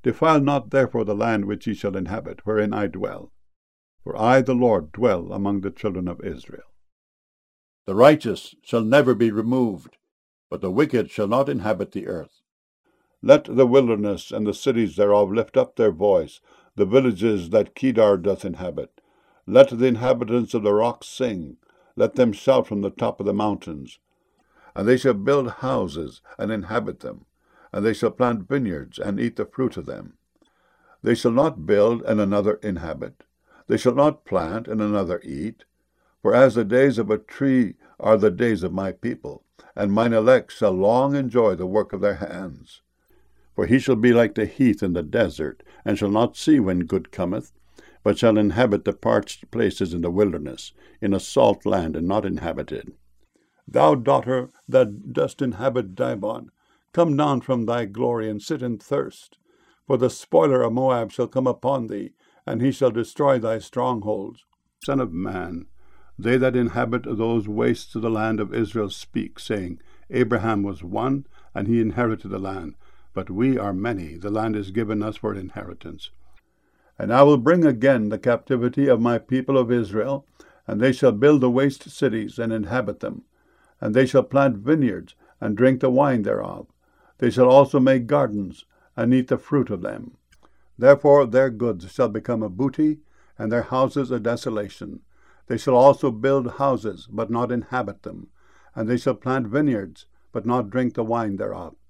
Defile not therefore the land which ye shall inhabit, wherein I dwell. For I, the Lord, dwell among the children of Israel. The righteous shall never be removed, but the wicked shall not inhabit the earth. Let the wilderness and the cities thereof lift up their voice, the villages that Kedar doth inhabit. Let the inhabitants of the rocks sing, let them shout from the top of the mountains. And they shall build houses and inhabit them, and they shall plant vineyards and eat the fruit of them. They shall not build and another inhabit. They shall not plant and another eat. For as the days of a tree are the days of my people, and mine elect shall long enjoy the work of their hands. For he shall be like the heath in the desert, and shall not see when good cometh, but shall inhabit the parched places in the wilderness, in a salt land and not inhabited. Thou daughter that dost inhabit Dibon, come down from thy glory, and sit in thirst. For the spoiler of Moab shall come upon thee, and he shall destroy thy strongholds. Son of man, they that inhabit those wastes of the land of Israel speak, saying, Abraham was one, and he inherited the land. But we are many, the land is given us for an inheritance. And I will bring again the captivity of my people of Israel, and they shall build the waste cities, and inhabit them. And they shall plant vineyards, and drink the wine thereof. They shall also make gardens, and eat the fruit of them. Therefore their goods shall become a booty, and their houses a desolation. They shall also build houses, but not inhabit them. And they shall plant vineyards, but not drink the wine thereof.